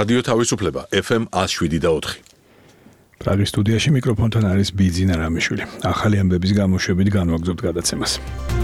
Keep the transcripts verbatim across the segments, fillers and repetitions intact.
რადიო თავისუფლება ეფ ემ one oh seven და four. პრაღის სტუდიაში მიკროფონთან არის ბიძინა რამიშვილი. ახალი ამბების გამოშვებით განვაგრძობთ გადაცემას.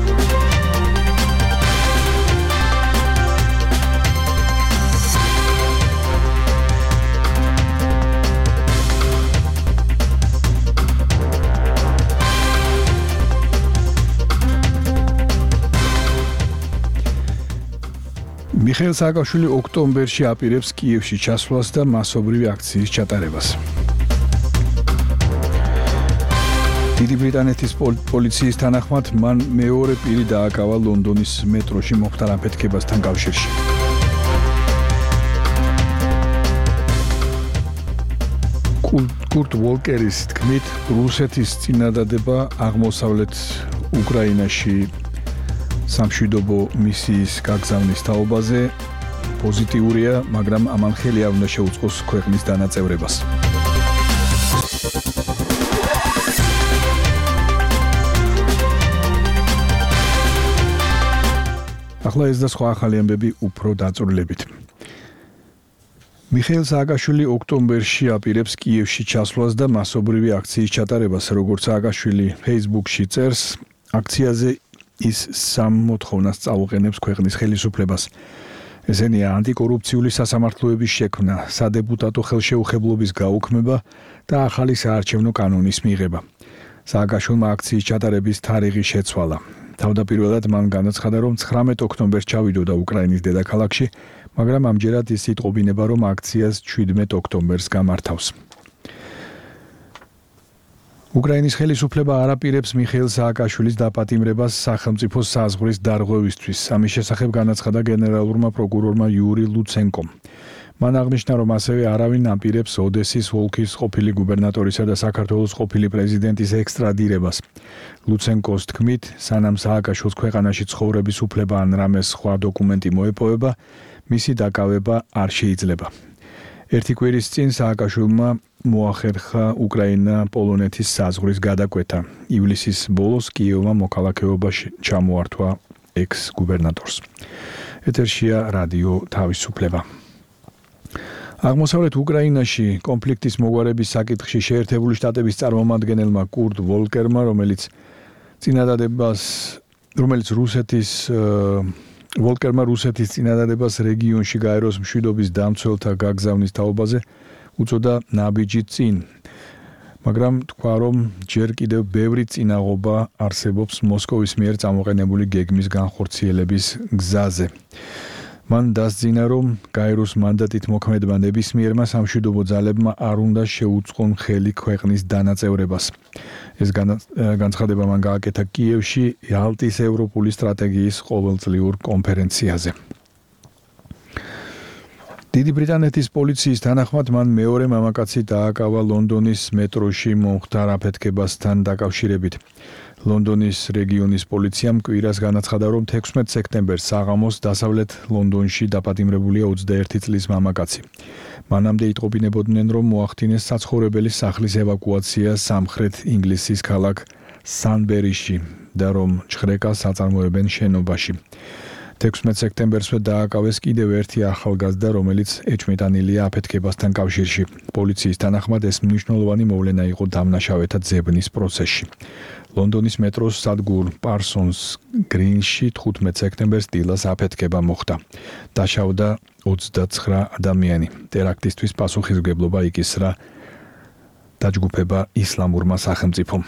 მიხეილ სააკაშვილი ოქტომბერში აპირებს კიევში ჩასვლას და მასობრივი აქციის ჩატარებას. დიდი ბრიტანეთის პოლიციის თანახმად მან მეორე პირი დააკავა ლონდონის მეტროში მომხდარ აფეთქებასთან კავშირში. კურტ ვოლკერის თქმით, რუსეთის წინადადება აღმოსავლეთ უკრაინაში სამშვიდობო მისიის გაგზავნის თაობაზე პოზიტიურია, მაგრამ ამან ხელი არ უნდა შეუწყოს ქვეყნის დანაწევრებას. ახლა ეს და სხვა ახალი ამბები უფრო დაწვრილებით. მიხეილ სააკაშვილი ოქტომბერში აპირებს კიევში ჩასვლას და მასობრივი აქციის ჩატარებას, როგორც სააკაშვილი Facebook-ში წერს, აქციაზე ის სამ მოთხოვნას წაუყენებს ქვეყნის ხელისუფლებას. ესენია ანტიკორუფციული სასამართლოების შექმნა, სადეპუტატო ხელშეუხებლობის გაუქმება და ახალი საარჩევნო კანონის მიღება. სააკაშვილმა აქციის ჩატარების თარიღი შეცვალა. თავდაპირველად მან განაცხადა, რომ ცხრამეტ ოქტომბერს ჩავიდოდა უკრაინის დედაქალაქში, მაგრამ ამჯერად ის იტყობინება, რომ აქციას შვიდმეტ ოქტომბერს გამართავს. უკრაინის ხელისუფლება არ აპირებს მიხეილ სააკაშვილის დაპატიმრებას სახელმწიფო საზღვრის დარღვევისთვის. ამის შესახებ განაცხადა გენერალურმა პროკურორმა იური ლუცენკომ. მან აღნიშნა, რომ ასევე არავინ აპირებს ოდესის ოლქის ყოფილი გუბერნატორისა და საქართველოს ყოფილი პრეზიდენტის ექსტრადირებას. ლუცენკოს თქმით, სანამ სააკაშვილს ქვეყანაში ცხოვრების უფლება ან რამე სხვა დოკუმენტი მოეპოვება, მისი დაკავება არ შეიძლება. ერთი კვირის წინ სააკაშვილმა მოახერხა უკრაინა პოლონეთის საზღვრის გადაკვეთა. ივლისის ბოლოს კიევმა მოქალაქეობაში ჩამოართვა ექს-გუბერნატორს. ეთერშია რადიო თავისუფლება. აღმოსავლეთ უკრაინაში კონფლიქტის მოგვარების საკითხში შეერთებული შტატების წარმომადგენელმა კურტ ვოლკერმა, რომელიც წინადადებას, რომელიც რუსეთის ვოლკერმა რუსეთის წინადადებას რეგიონში გაეროს მშვიდობის დამცველთა გაგზავნის თაობაზე უწოდა ნაბიჯი წინ. მაგრამ თქვა, რომ ჯერ კიდევ ბევრი წინაღობა არსებობს მოსკოვის მიერ წამოყენებული გეგმის განხორციელების გზაზე. მან დასძინა, რომ გაეროს მანდატით მოქმედმა ნებისმიერმა სამშვიდობო ძალებმა არ უნდა შეუწყონ ხელი ქვეყნის დანაწევრებას. ეს განცხადება მან გააკეთა კიევში იალტის ევროპული სტრატეგიის ყოველწლიურ კონფერენციაზე. დიდი ბრიტანეთის პოლიციის თანახმად მან მეორე მამაკაცი დააკავა ლონდონის მეტროში მომხდარ აფეთქებასთან დაკავშირებით. ლონდონის რეგიონის პოლიციამ კვირას განაცხადა, რომ თექვსმეტ სექტემბერს საღამოს დასავლეთ ლონდონში დაპატიმრებულია ოცდაერთი წლის მამაკაცი. მანამდე იტყობინებოდნენ, რომ მოახდინეს საცხოვრებელი სახლის ევაკუაცია სამხრეთ ინგლისის ქალაქ სანბერიში და რომ ჭხრეკას აწარმოებენ შენობაში. თექვსმეტ სექტემბერსვე დააკავეს კიდევ ერთი ახალგაზრდა, რომელიც ეჭვმიტანილია აფეთქებასთან კავშირში. პოლიციის თანახმად ეს მნიშვნელოვანი მოვლენა იყო დამნაშავეთა ძებნის პროცესში. ლონდონის მეტროს სადგურ პარსონს გრინში თხუთმეტ სექტემბერს დილას აფეთქება მოხდა. დაშავდა ოცდაცხრა ადამიანი. ტერაქტისთვის პასუხისმგებლობა იკისრა დაჯგუფება ისლამურმა სახელმწიფომ.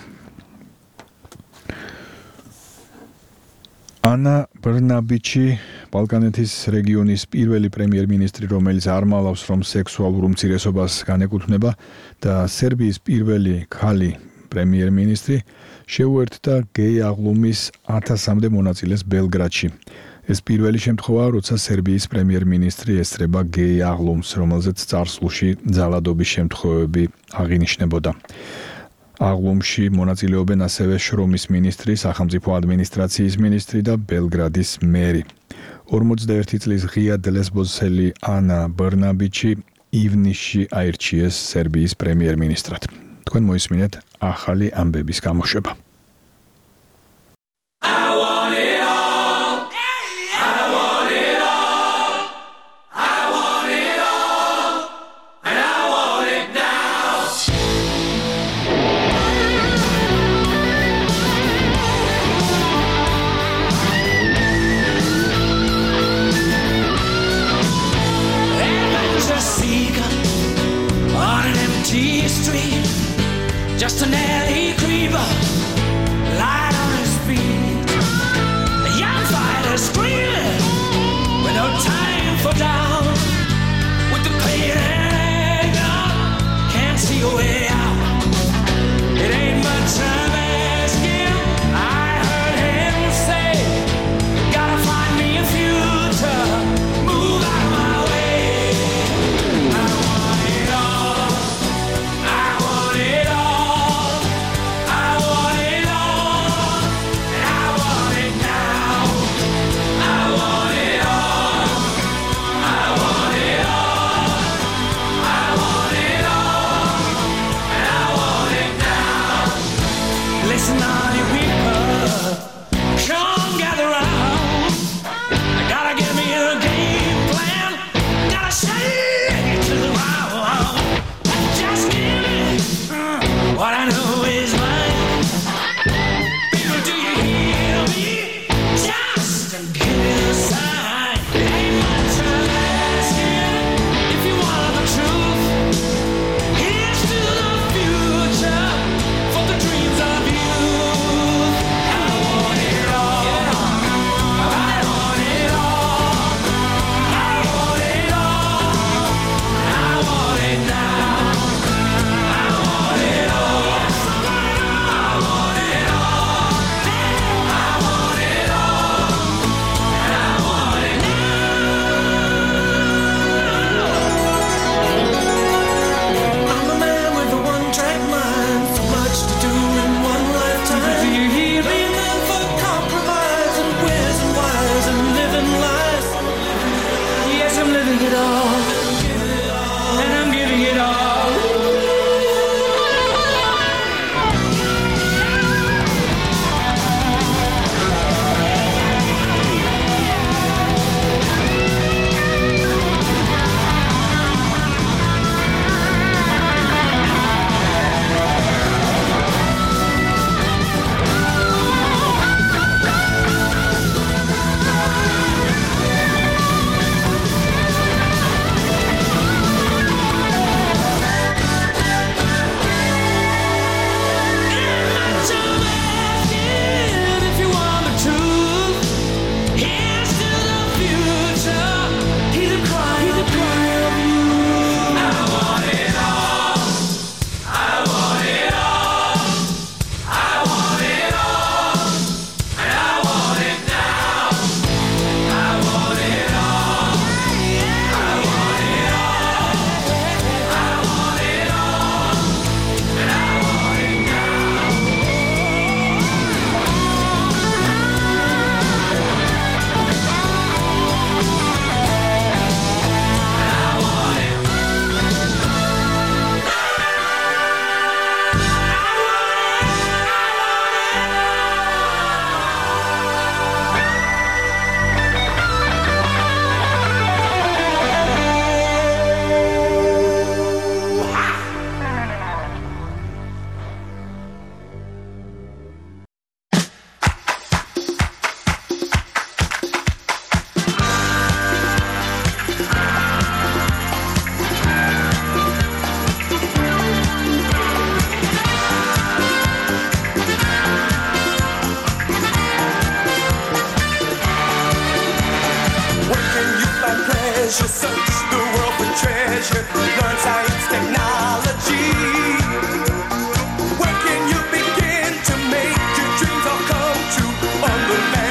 ანა ბრნაბიჩი, ბალკანეთის რეგიონის პირველი პრემიერ-მინისტრი, რომელიც არ მალავს, რომ სექსუალურ უმცირესობას განეკუთვნება და სერბიის პირველი ქალი პრემიერ-მინისტრი, შეუერთდა გეი აღლუმის ათასამდე მონაწილეს ბელგრადში. ეს პირველი შემთხვევაა, როცა სერბიის პრემიერ-მინისტრი ესწრება გეი აღლუმს, რომელზეც წარსულში ძალადობის შემთხვევები აღინიშნებოდა. აღლუმში მონაწილეობენ ასევე შრომის მინისტრი, სახელმწიფო ადმინისტრაციის მინისტრი და ბელგრადის მერი. ორმოცდაერთი წლის ღია ლესბოსელი ანა ბრნაბიჩი ივნისში აირჩიეს სერბიის პრემიერ-მინისტრად. თქვენ მოისმინეთ ახალი ამბების გამოშვება.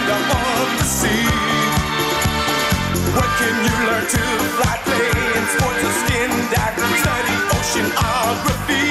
on the sea. What can you learn to fly, play in sports or skin dive, study oceanography?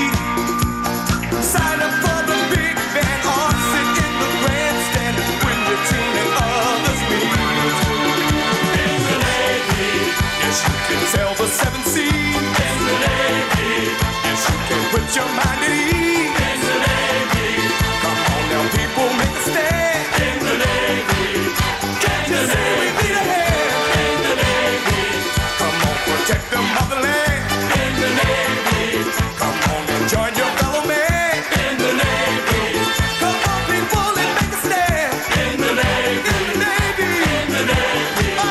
Sign up for the big band or sit in the grandstand when your team and others meet. In the Navy, yes you can sail the seven seas. In the Navy, yes you can put your mind at ease. In the Navy, come on now people, make a stand. In the Navy, can't you see we need a hand? In the Navy, come on protect the motherland. In the Navy, come on and join your fellow man. In the Navy, come on people and make a stand. In the Navy, in the Navy, in the Navy. Ah.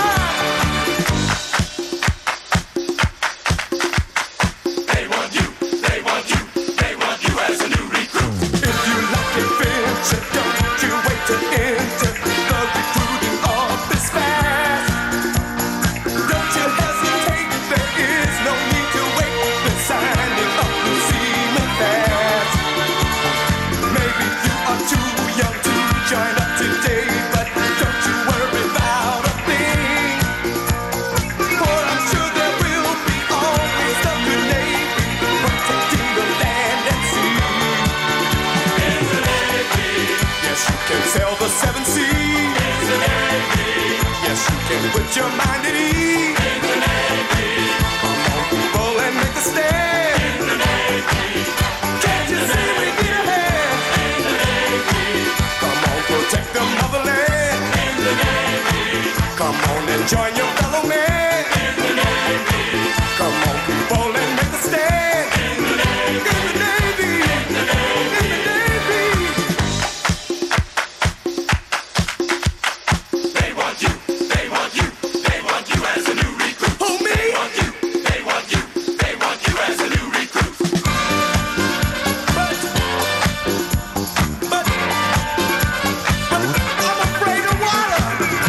They want you, they want you, they want you as a new recruit. If you like adventure, don't you wait to enter the recruiting office fast. Don't you hesitate, there is no need to wait. The signing up will seem fast. Maybe you are too young to join up today, but don't you worry about a thing. For I'm sure there will be always the good Navy protecting the land and sea. In the Navy, yes you can sail the seven seas. In the Navy, yes you can put your mind at ease. In the Navy, come on people and make a stand. In the Navy, can't you see we need a hand? In the Navy, come on protect the motherland. In the Navy, come on and join your fellow man. In the Navy, come on people and make a stand. In the Navy, in the Navy, in the Navy, in the Navy. They want you, they want you, they want you as a new recruit. Who, me? They want you, they want you, they want you as a new recruit. But, but, but I'm afraid of water.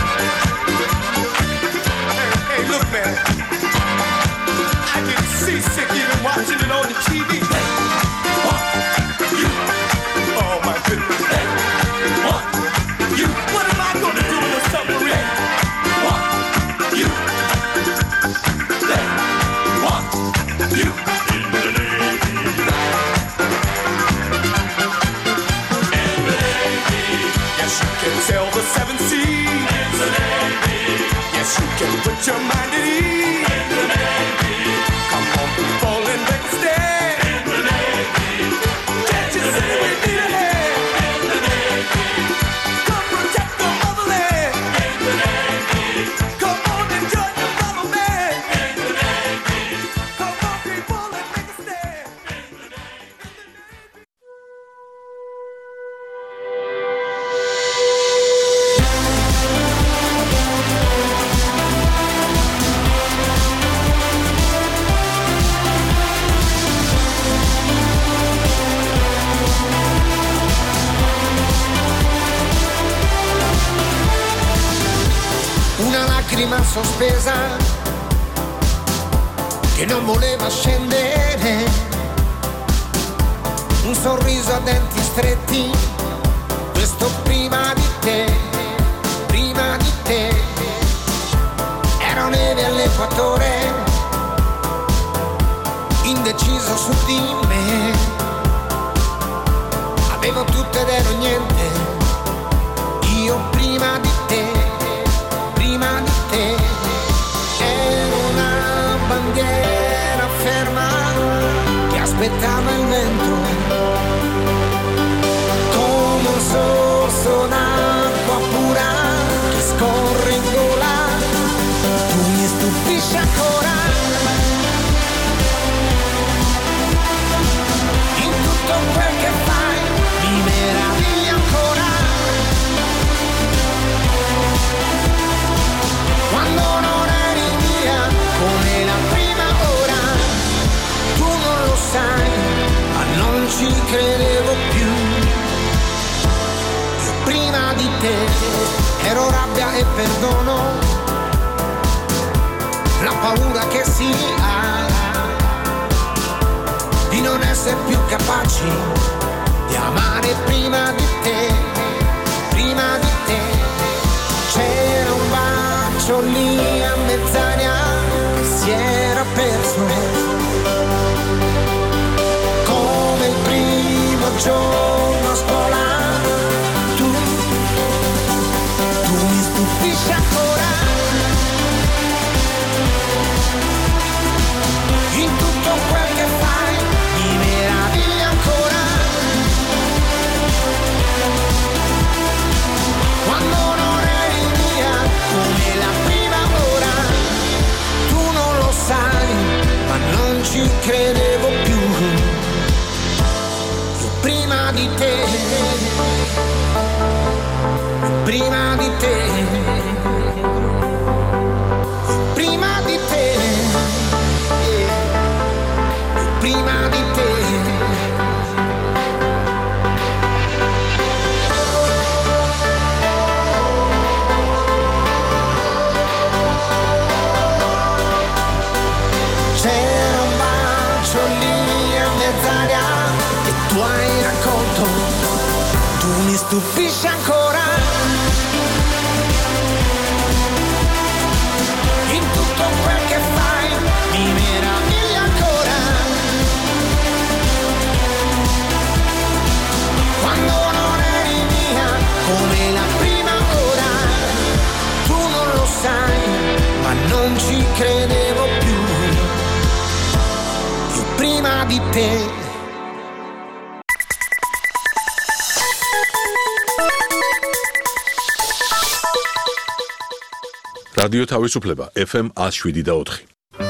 Hey, hey, look, man. I get seasick even watching it on the T V. They want you. Oh my goodness. They want you. What am I gonna do in a submarine? Want you. They want you. In the Navy. In the Navy. Yes, you can sail the seven seas. In the Navy. Yes, you can put your mind at ease. In the Navy. Come on, people, and make a stand. In the Navy. Can't you see we need a hand? In the Navy. Come protect the motherland. In the Navy. Come on and join your fellow man. In the Navy. Come on, people, and make a stand. In the Navy. Una lacrima sospesa che non voleva scendere, un sorriso a denti stretti, questo prima di te, prima di te. Ero neve all'equatore, indeciso su di me, avevo tutto ed ero niente, io prima di te, prima di te. Ero una bandiera ferma che aspettava il vento, come un sorso d'acqua pura che scorre in gola. Tu mi stupisci ancora, in tutto quel che fai mi meravigli ancora. Quando non eri mia come la prima ora, tu non lo sai, ma non ci credevo più. Io prima di te ero rabbia e perdono, la paura che si ha di non essere più capaci di amare prima di te, prima di te. prima di te, prima di te, prima di te. C'era un bacio lì a mezz'aria e tu hai raccolto, tu mi stupisci ancora. In tutto quel che fai mi meravigli ancora. Quando non eri mia come la prima ora, tu non lo sai, ma non ci credevo più. Io prima di te. რადიო თავისუფლება ეფ ემ one oh seven და four.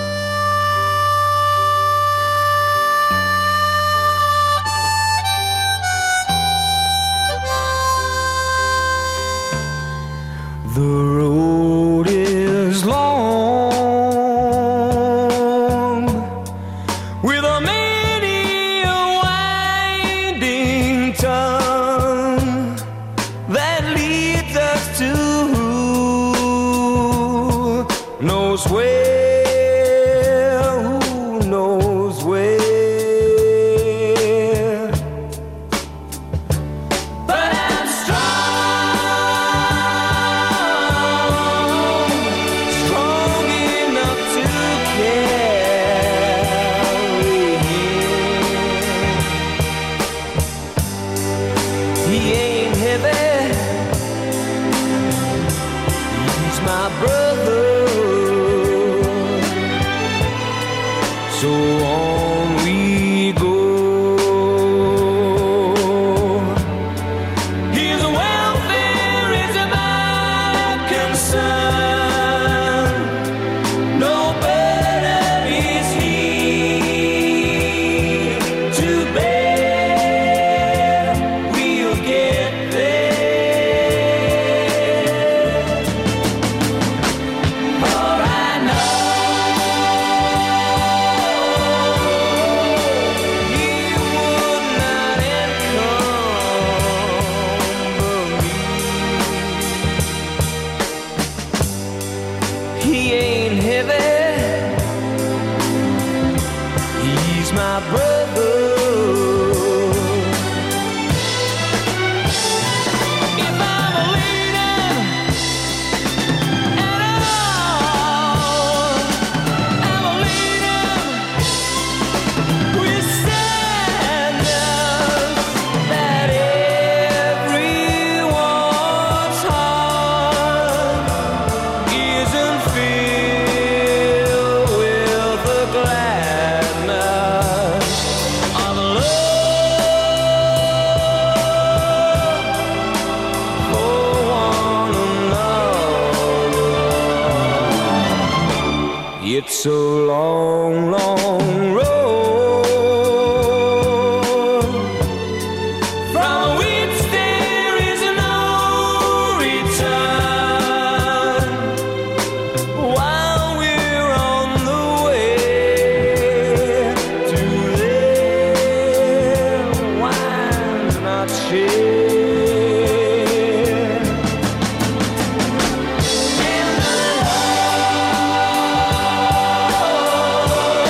The road is long with a many a winding tongue that leads us to knows where, who knows where. But I'm strong, strong enough to carry him. He ain't heavy, he's my brother. So on we go. His welfare is my concern. No burden is he to bear. We'll get there. For I know he would not encumber me. He ain't heavy, he's my brother. If I'm a leader at all, I'm a leader with standards that everyone's heart isn't filled with the gladness of love for one another. It's a long, long road from which there is no return. While we're on the way to there, why not share in the love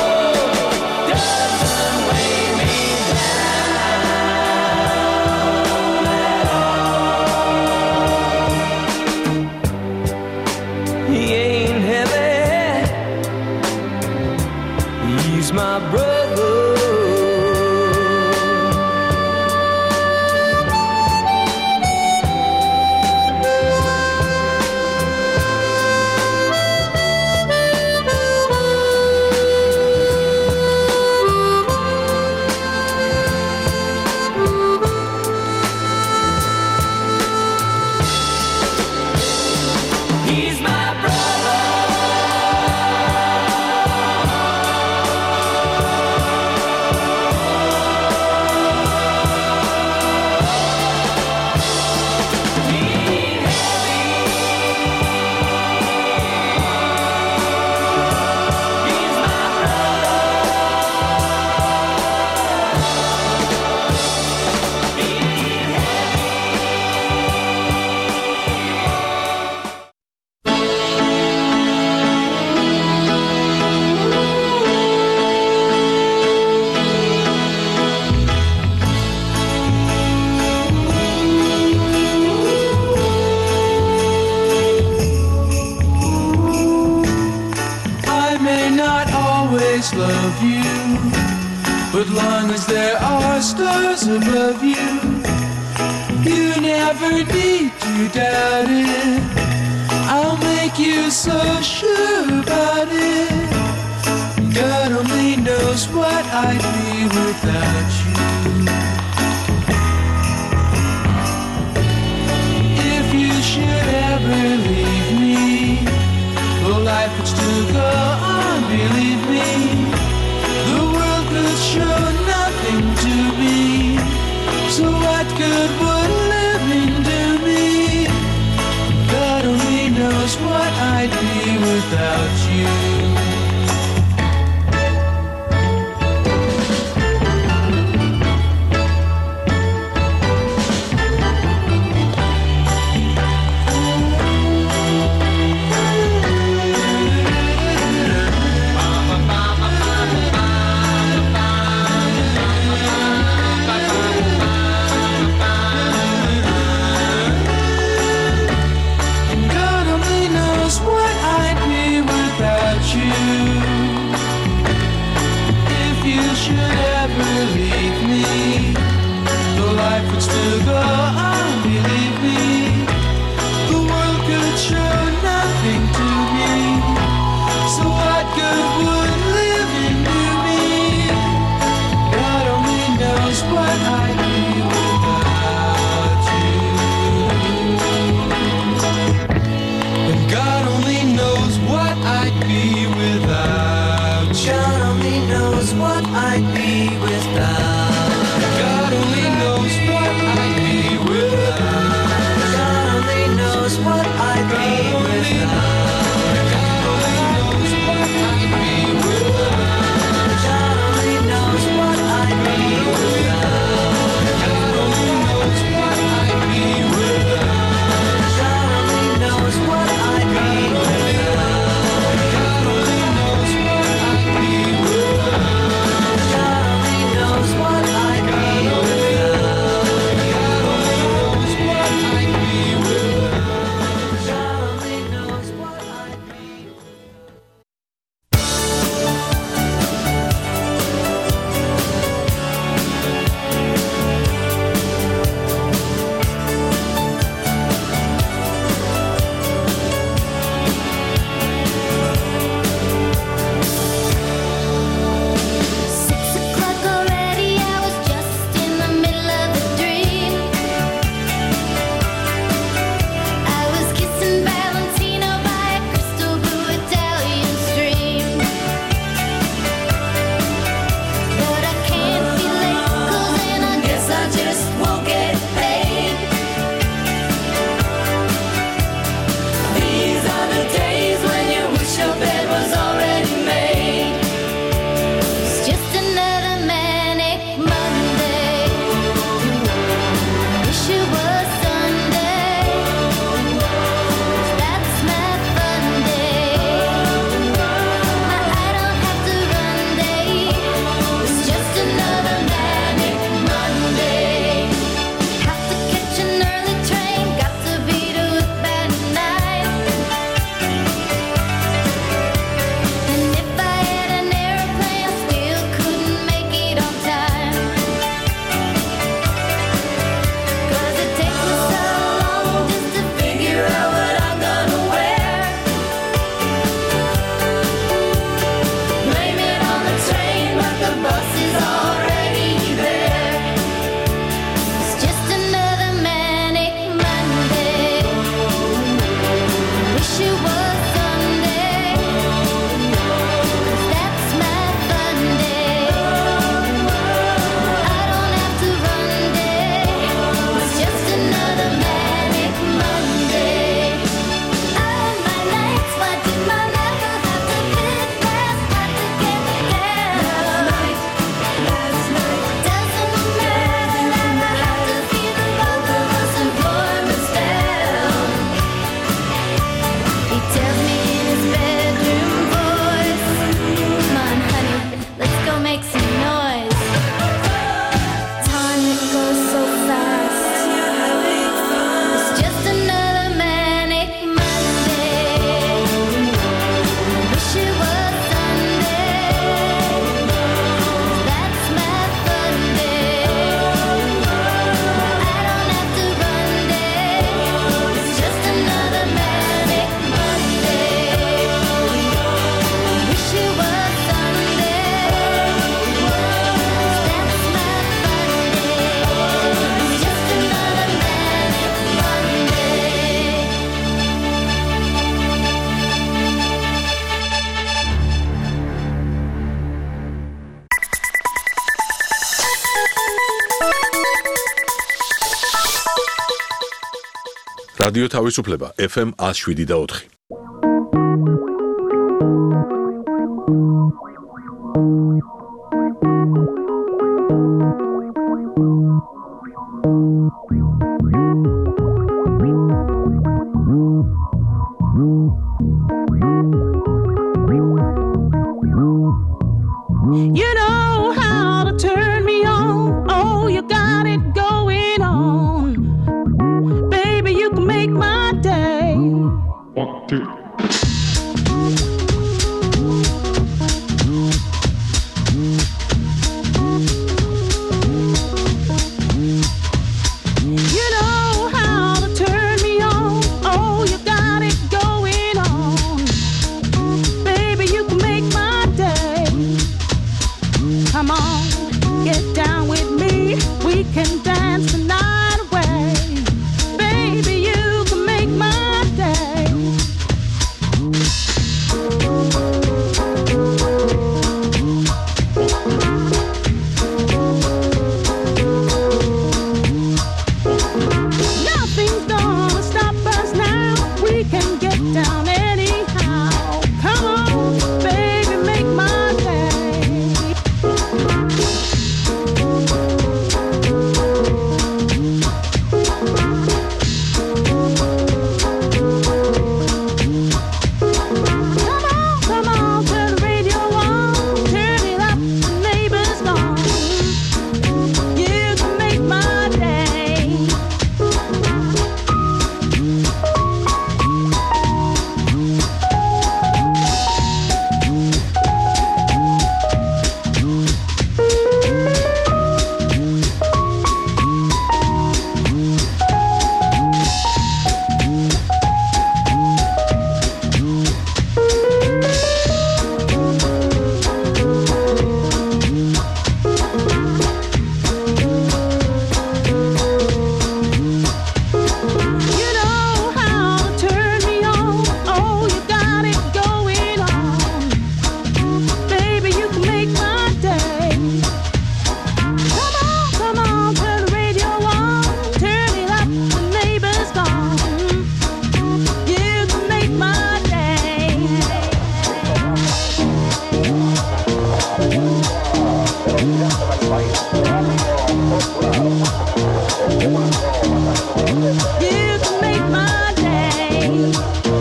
of you. But long as there are stars above you, you never need to doubt it. I'll make you so sure about it. God only knows what I'd be without you. If you should ever leave me, well, life would still go on, believe me. The world could show nothing to me. So what good would living do me? God only knows what I'd be without you. God only knows what I'd be without you. If you should ever leave me, the life would still go on, believe me. The world could show nothing to me. So what good would living do me? God only knows what I'd be without you. And God only knows what I'd be without you. God only knows what I'd be without. God only knows what I'd be without. God only knows what I'd be without. God only knows what I'd be without. God only knows what I'd be without. God only knows what I'd be without. God only knows what I'd be without. God only knows what I'd be without. God only knows what I'd be without. God only knows what I'd be without. რადიო თავისუფლება ეფ ემ one oh seven და four. You know how to turn me on. Oh, you got it going on. Baby, you can make my day. One, two. You know how to turn me on. Oh, you got it going on. Baby, you can make my day. Come on, get down with me. We can dance the night away. Baby, you can make my day. Nothing's gonna stop us now. We can get down anyhow. Come on, baby, make my day. Come on, come on, turn the radio on. Turn it up, the neighbor's gone. You can make my day. You know how to turn me on. Oh, you got it going on. Baby, you can make my day. Come on, come on, turn the radio on. Turn it up, the neighbor's gone. You can make my day. You can make my day.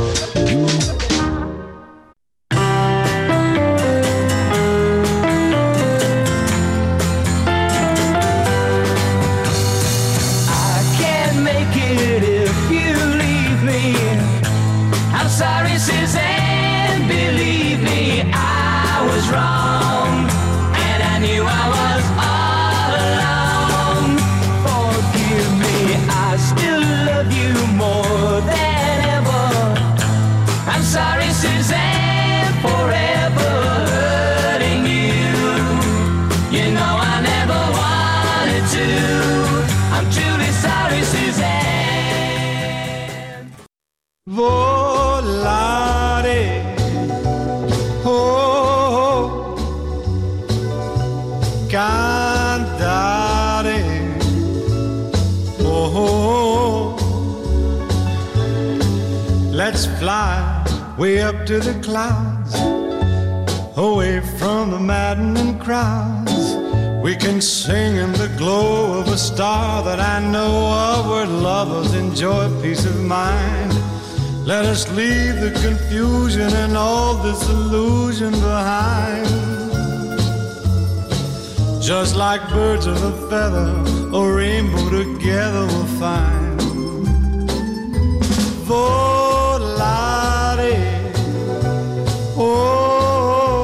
I can't make it if you leave me. I'm sorry, Suzanne, believe me, I was wrong, and I knew I was all alone. Forgive me, I still love you more than ever. I'm sorry, Suzanne, forever hurting you. You know I never wanted to. I'm truly sorry, Suzanne. Volare, oh, cantare, oh, let's fly way up to the clouds, away from the maddening crowds. We can sing in the glow of a star that I know of, where lovers enjoy peace of mind. Let us leave the confusion and all disillusion behind. Just like birds of a feather, a rainbow together we'll find. Volare, oh,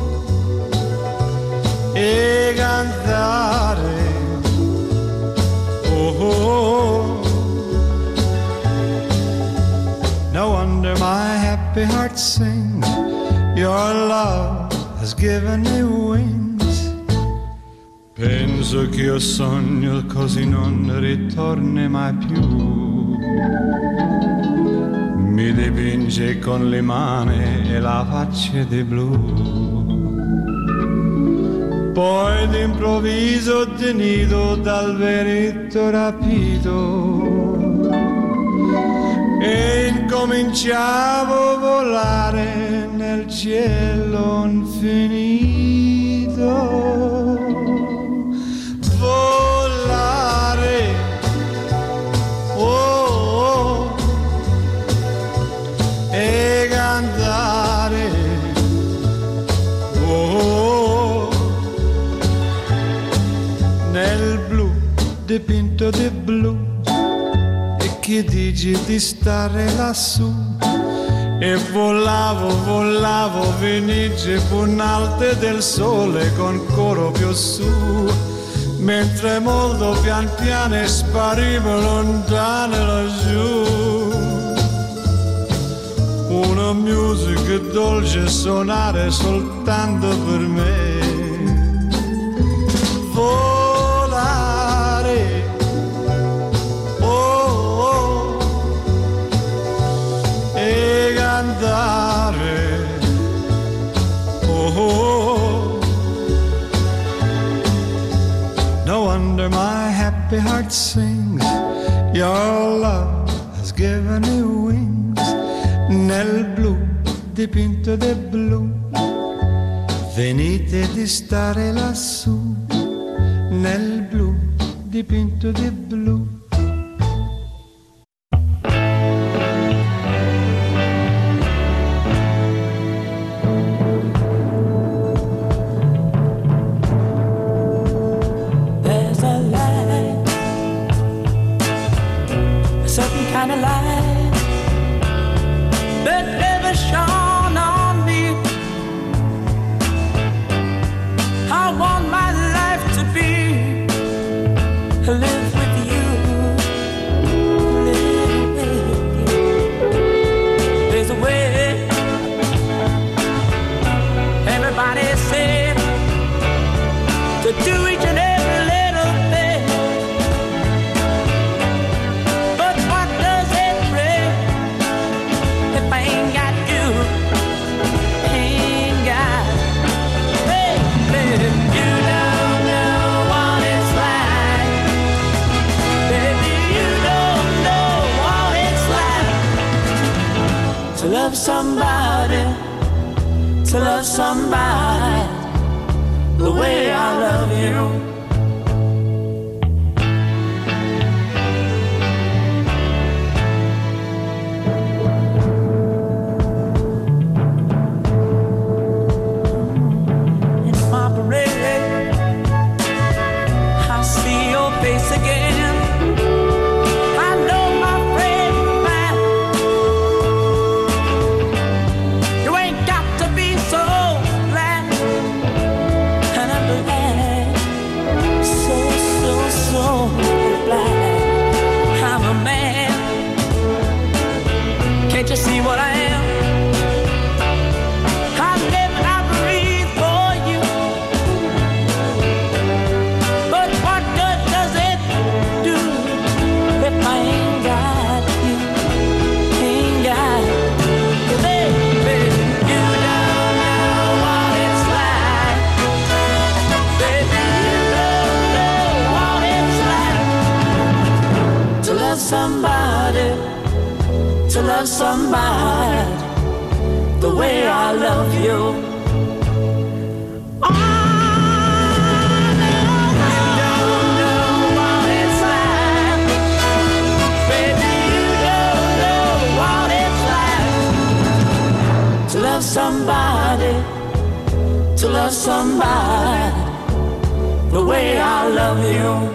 e cantare, oh. No wonder my happy heart sings. Your love has given me wings. Penso che io sogno così non ritorni mai più. Mi dipinge con le mani e la faccia di blu. Poi d'improvviso tenido dal veretto rapito cominciavo a volare nel cielo infinito. Volare, oh, oh, e cantare, oh, nel blu dipinto di blu. Che dici di stare lassù? E volavo, volavo, venice punalte del sole con coro più su, mentre molto pian piano sparivo lontano laggiù. Una musica dolce suonare soltanto per me. Volare, andare, oh, oh, no wonder my happy heart sings. Your love has given me wings. Nel blu dipinto di blu, venite di stare lassù. Nel blu dipinto di blu. Somebody, to love somebody the way I love you. In my parade, I see your face again. Can't you see what I am? I live and I breathe for you. But what good does it do if I ain't got you? Ain't got you, baby. You don't know what it's like. Baby, you don't know what it's like to love somebody, to love somebody the way I love you. Oh, no, you don't know what it's like. Baby, you don't know what it's like to love somebody, to love somebody the way I love you.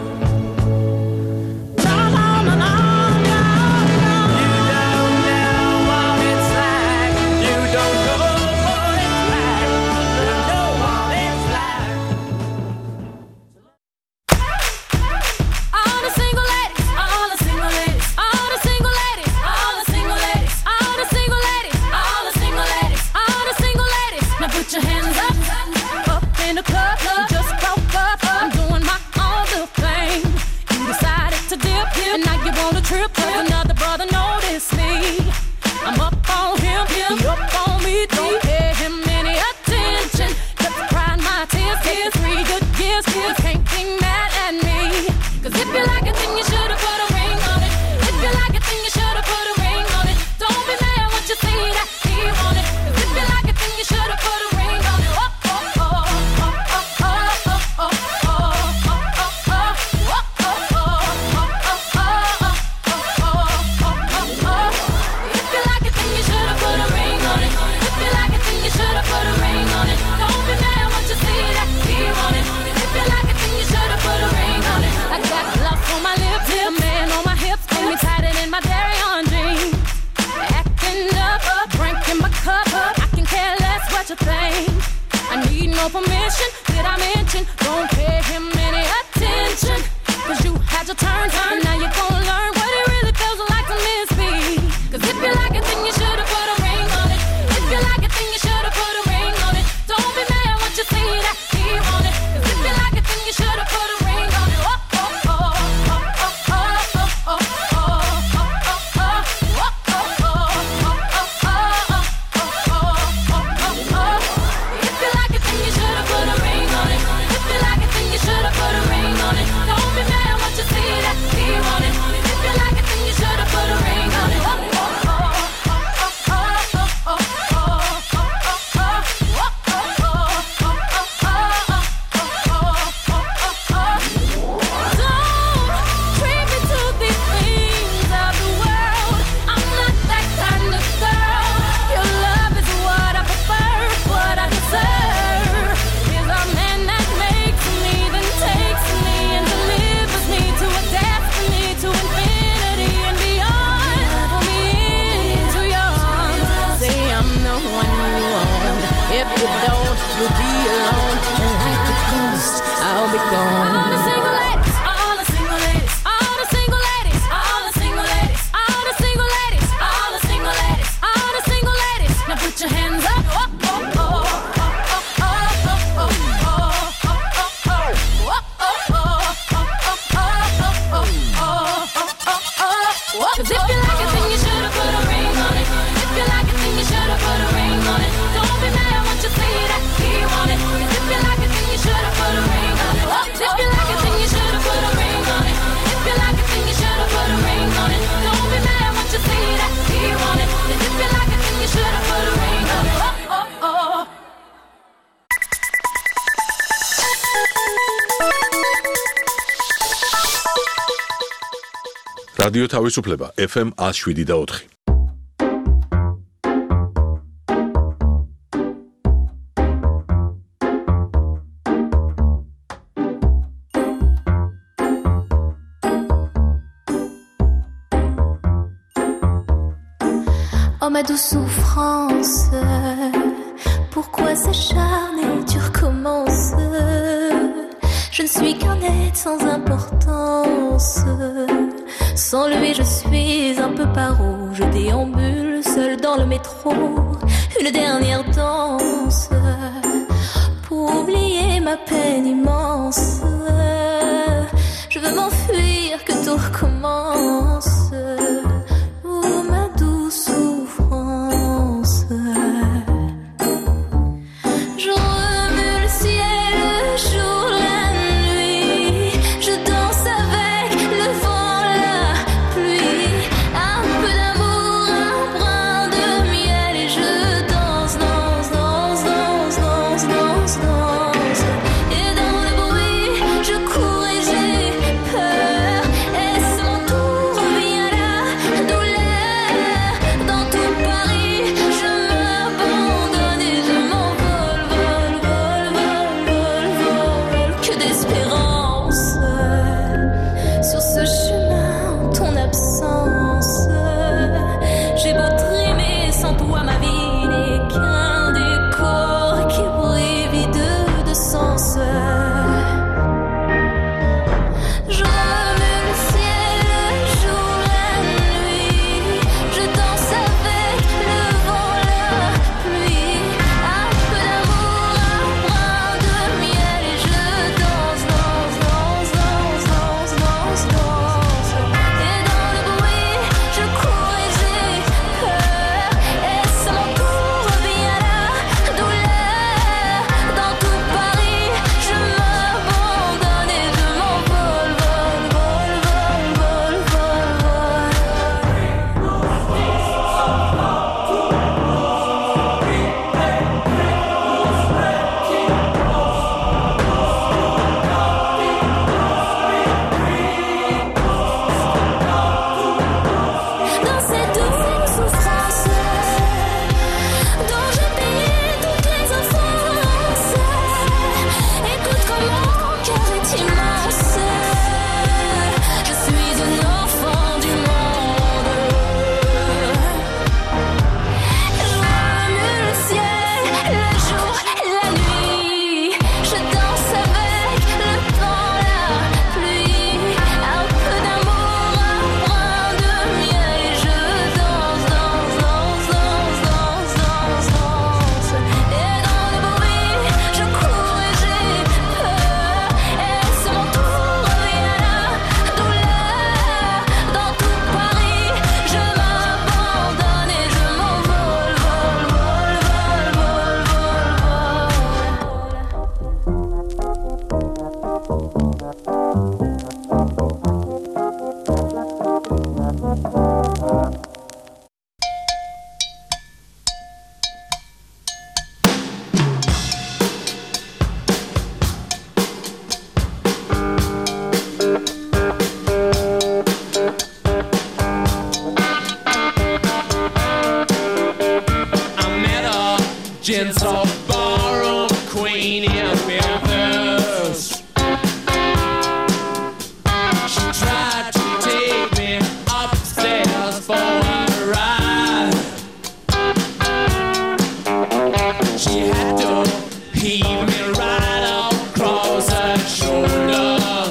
Just broke up, I'm doing my own little thing. no permission. Did I mention? Don't pay him any attention. Cause you had your turn, and now you're gonna learn what it really feels like to miss me. Cause if you like it, then you should've put a ring on it. If you like it, then you should've put a ring on it. Don't be mad when you see that he want it. Cause if you like it, then you should've put a ring on it. Oh, oh, oh, oh, oh, oh, oh, oh, oh, oh, oh, oh. If you like it, then you should've put a ring on it. If you like it, then you should've put a ring on it. Don't be mad when you see that he want it. If you like it, then you should've put a ring on it. Oh, oh, oh, oh, oh, oh, oh, if you don't, you'll be alone. And like the ghost, I'll be gone. All the single ladies, all the single ladies, all the single ladies, all the single ladies, all the single ladies, all the single ladies, all the single ladies. Now put your hands up. Oh, oh, oh, oh, oh, oh, oh. Cause if you like it, then you should've put a ring on it. If you like it, then you should've put a ring on it. Don't be mad when you see that he want it. Cause if you like it, then you should've put a ring on it. If you like it, then you should've put a ring on it. If you like it, then you should've put a ring on it. Don't be mad when you see that he want it. Cause if you like it, then you should've put a ring on it. Oh, oh, oh. რადიო თავისუფლება ეფ ემ one oh seven და four. Oh ma douce souffrance, pourquoi s'acharner, tu recommences. Je ne suis qu'un être sans importance. Sans lui je suis un peu paro. Je déambule seul dans le métro. Une dernière danse pour oublier ma peine immense. Je veux m'enfuir, que tout recommence. Oh ma douce souffrance. Je remue le ciel, le jour, la nuit. Je danse avec le vent, la pluie. Un peu d'amour, un brin de miel. Et je danse, danse, danse, danse, danse, danse, danse. Et dans le bruit, je cours et j'ai peur. Est-ce mon tour gentle ballroom queen in Memphis. She tried to take me upstairs for a ride. She had to heave me right across her shoulder.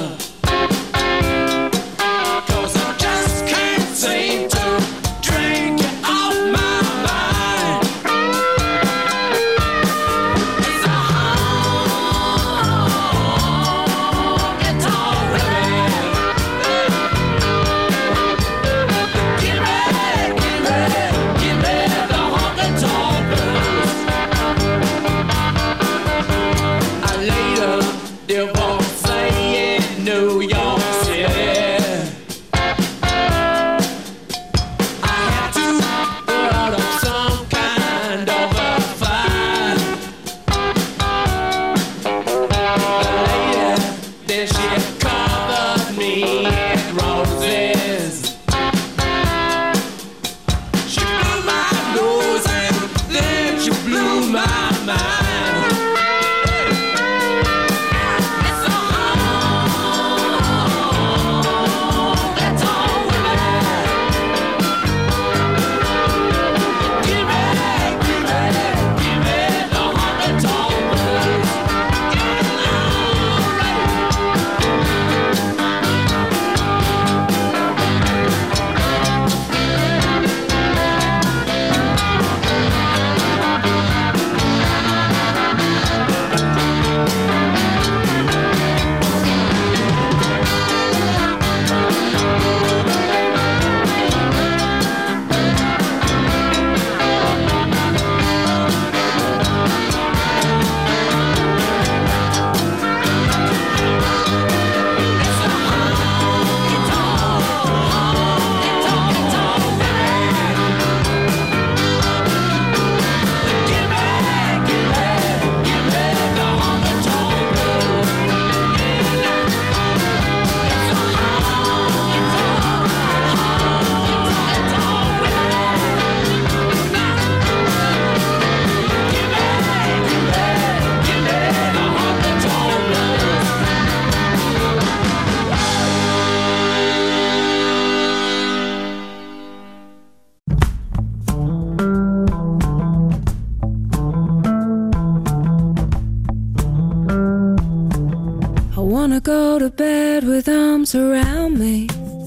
Go to bed with arms around me,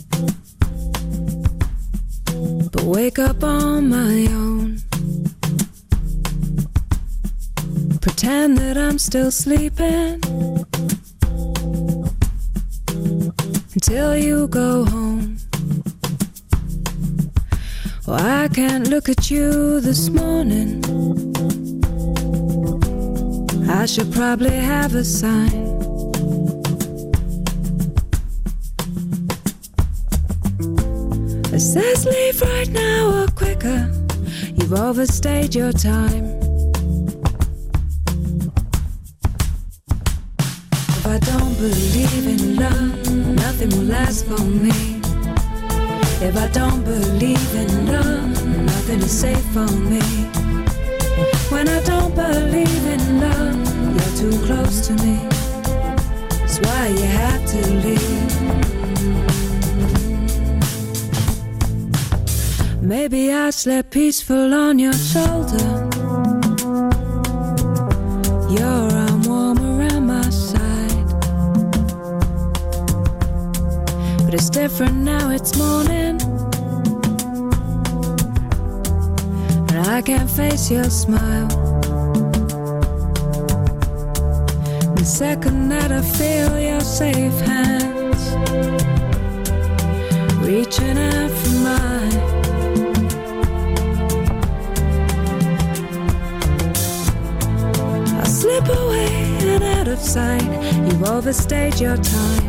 but wake up on my own. Pretend that I'm still sleeping until you go home. Well, I can't look at you this morning. I should probably have a sign. It says leave right now or quicker. You've overstayed your time. If I don't believe in love, nothing will last for me. If I don't believe in love, nothing is safe for me. When I don't believe in love, you're too close to me. That's why you have to leave. Maybe I slept peaceful on your shoulder. Your arm warm around my side. But it's different now, it's morning, and I can't face your smile. The second that I feel your safe hands reaching out for mine, slip away and out of sight. You've overstayed your time.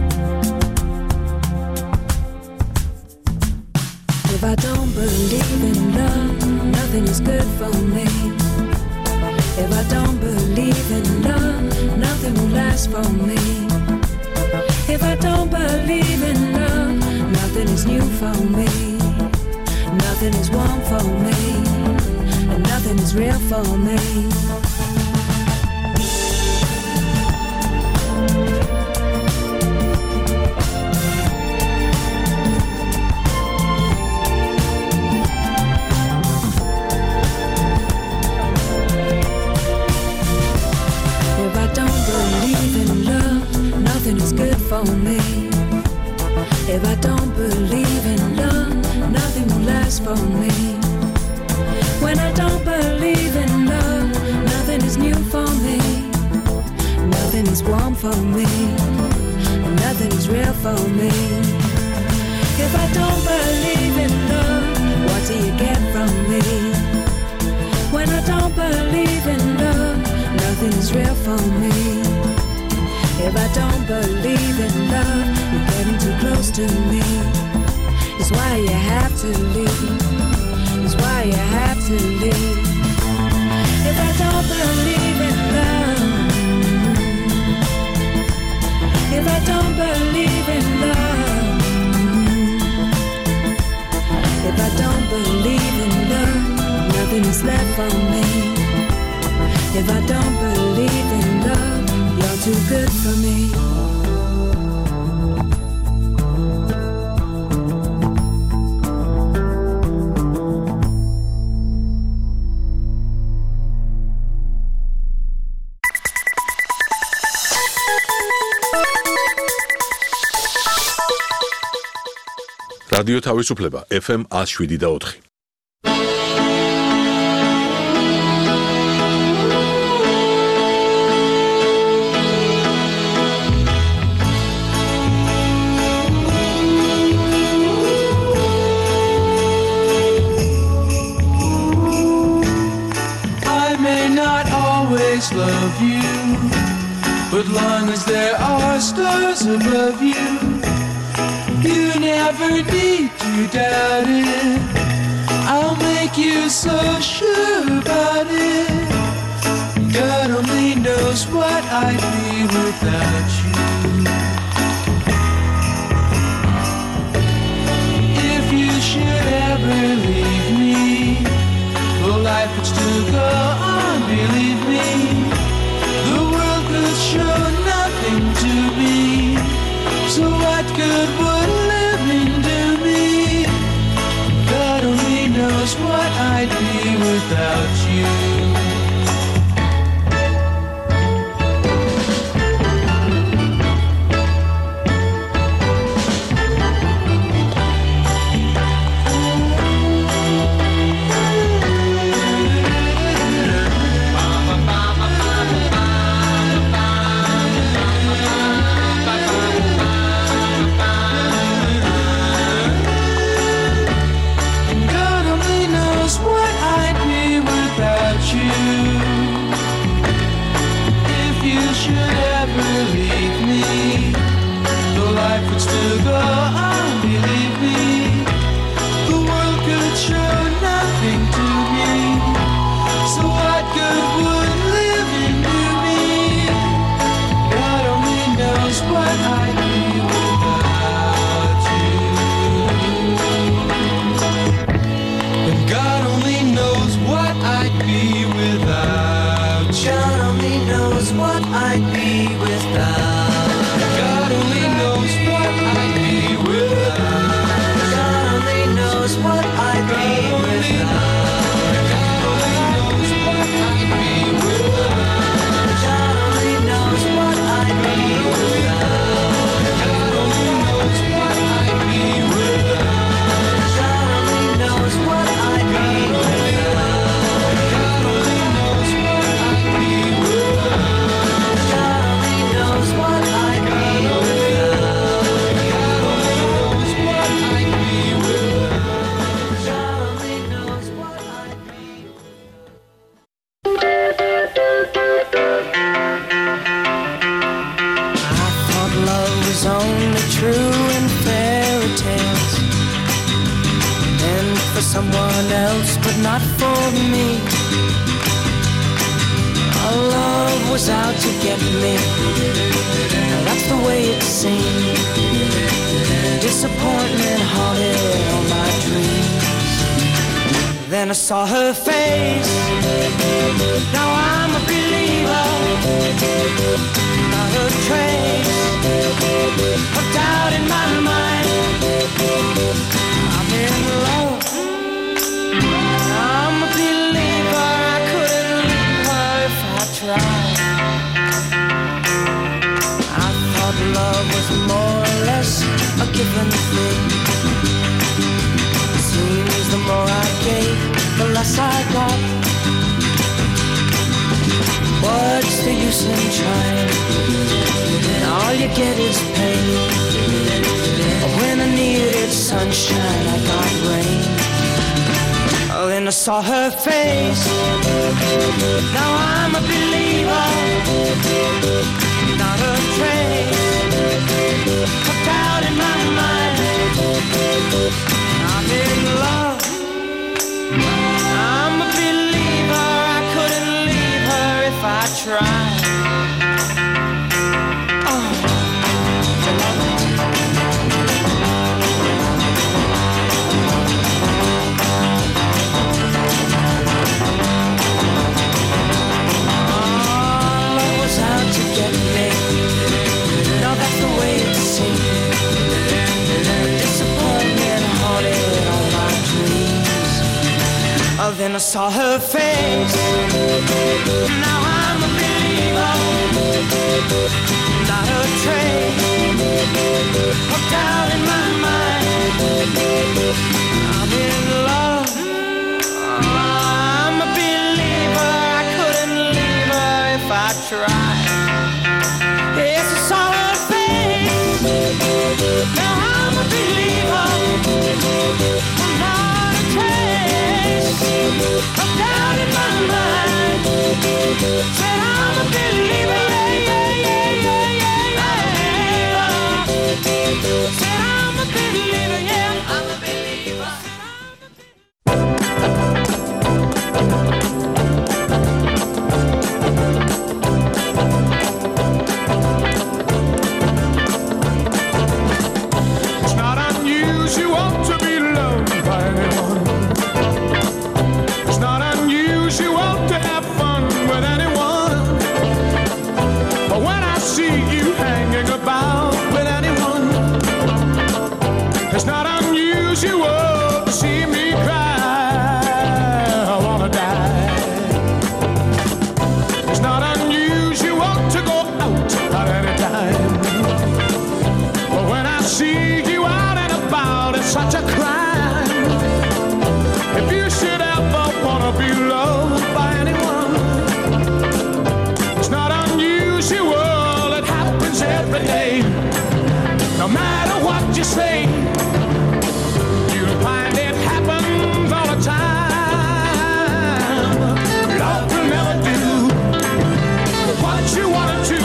If I don't believe in love, nothing is good for me. If I don't believe in love, nothing will last for me. If I don't believe in love, nothing is new for me. Nothing is warm for me. and nothing is real for me. If I don't believe in love, nothing is good for me. If I don't believe in love, nothing will last for me. When I don't believe in love, nothing is new for me. Nothing is warm for me, and nothing is real for me. If I don't believe in love, what do you get from me? When I don't believe in love, nothing is real for me. If I don't believe in love, you're getting too close to me. It's why you have to leave. It's why you have to leave. If I don't believe in love, if I don't believe in love, if I don't believe in love, nothing is left for me. If I don't believe in love, you're too good for me. რადიო თავისუფლება ეფ ემ one oh seven და four. I may not always love you, but long as there are stars above you, you never need to doubt it. I'll make you so sure about it. God only knows what I'd be without you. If you should ever leave me, well, life would still go on, believe me. The world could show nothing to me. So what good would living do me? God only knows what I'd be without you. someone else, but not for me. Our love was out to get me. That's the way it seemed. Disappointment haunted all my dreams. then I saw her face. Now I'm a believer, not a trace of doubt in my mind. I'm in love. I'm a believer, I couldn't leave her if I tried. I thought love was more or less a given thing. Seems the more I gave, the less I got. What's the use in trying? All you get is pain. When I needed sunshine, I got rain. Oh, then I saw her face. Now I'm a believer, not a trace of doubt in my mind. I'm in love. I'm a believer, I couldn't leave her if I tried. Then I saw her face. Now I'm a believer, not a trace of doubt in my mind. I'm in love. I'm a believer, I couldn't leave her if I tried. Yes, I saw her face. Now I'm a believer, not a trace of doubt in my mind. Said I'm a believer, yeah, yeah, yeah, yeah, yeah. Said I'm a believer, yeah, I'm a believer. It's not unusual to be loved by anyone. It's not unusual to have fun with anyone. But when I see you hanging about with anyone, it's not unusual to see me cry. I wanna die. It's not unusual to go out at any time. But when I see you out and about, it's such a crime. If you should ever wanna be loved by anyone, it's not unusual, it happens every day. No matter what you say, you'll find it happens all the time. Love will never do what you wanna do.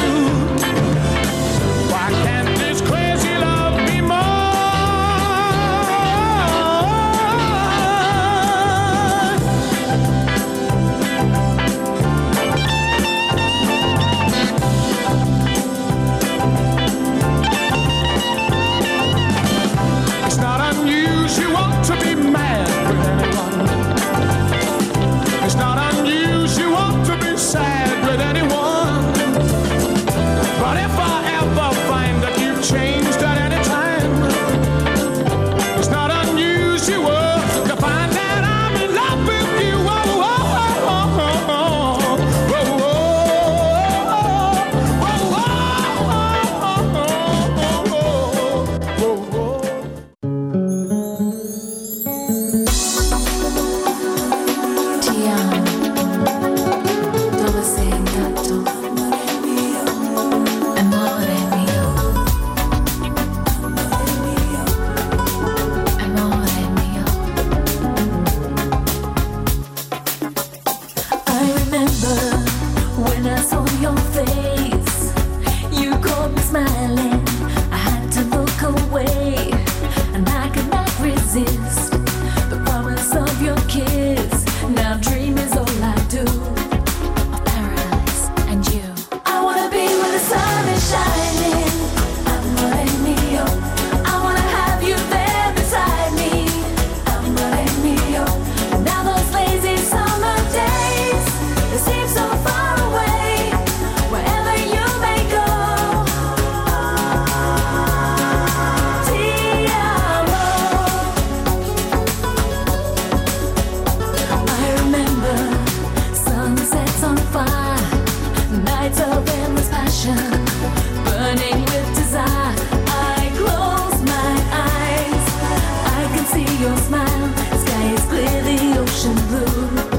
Why can't this crazy love be more? words of endless passion, burning with desire. I close my eyes, I can see your smile. Sky is clear, the ocean blue.